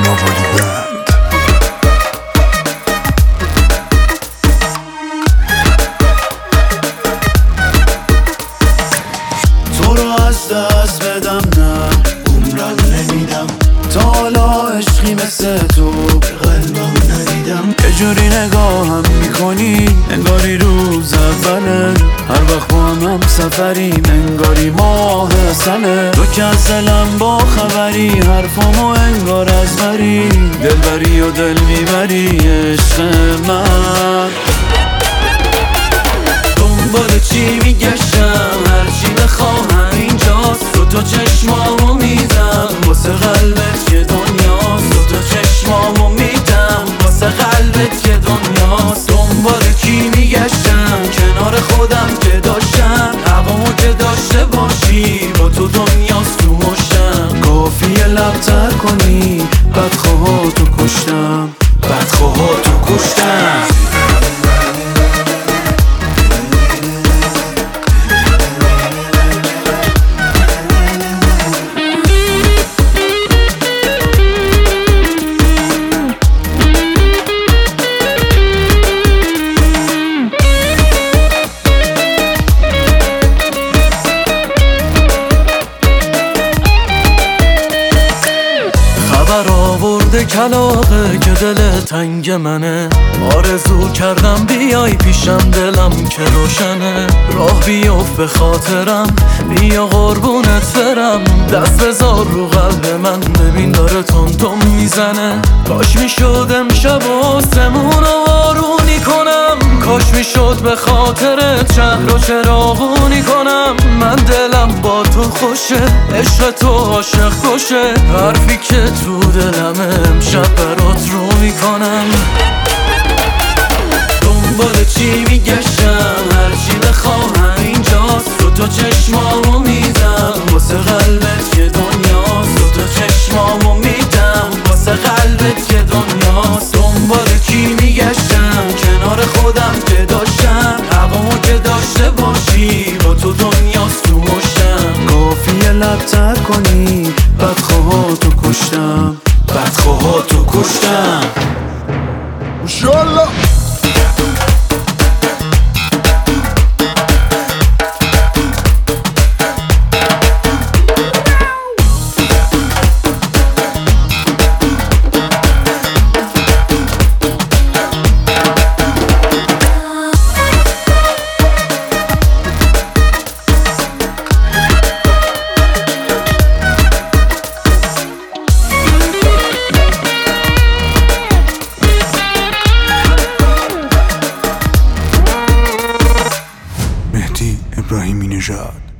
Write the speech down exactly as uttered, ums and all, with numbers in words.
موالی بند. تو رو از دست بدم نه عمرم نمیدم، تا حالا عشقی مثل تو قلبم ندیدم. یه جوری نگاهم میکنی انگاری روز اوله، هر وقت با هم هم سفریم انگاری ماه سنه. تو که از دلم با خبری، حرفامو انگار از بری، دلبری و دل میبری عشق من. دنبال چی میگشتم، هرچی بخواهم اینجاست. دو تا چشمامو میدم واسه قلبت که دنیاست، دو تا چشمامو میدم واسه قلبت که دنیاست. دنبال کی میگشتم، کنار خودم که داشتم، هوامو که داشته باشی با تو دنیاست تو مشتم. کافیه لبتر کنی بدخواهاتو کشتم، بدخواهاتو کشتم. آورده کلاغه که دل تنگ منه، آرزو کردم بیای پیشم دلم که روشنه. راه بیفت به خاطرم، بیا قربونت برم، دست بذار رو قلب من ببین داره تون تون میزنه. کاش میشد امشب آسمون رو آرونی کنم، کاش میشد به خاطر شهر و چراغونی کنم. من دلم با تو خوشه، عشق تو عاشق خوشه، حرفی که تو دلم امشب برات رو میکنم. دنبال چی میگشتم، هرچی بخواهم اینجاست. دو تا چشمامو میدم واسه قلبت که دنیاست، دو تا چشمامو میدم واسه قلبت که دنیاست. دنبال کی میگشتم، کنار خودم که داشتم، هوامو که داشته باشی با تو دنیاست تو مشتم. کافیه لبتر کنی بدخواهاتو کشتم، بدخواهاتو کشتم. انشالله. ابراهیمی نژاد.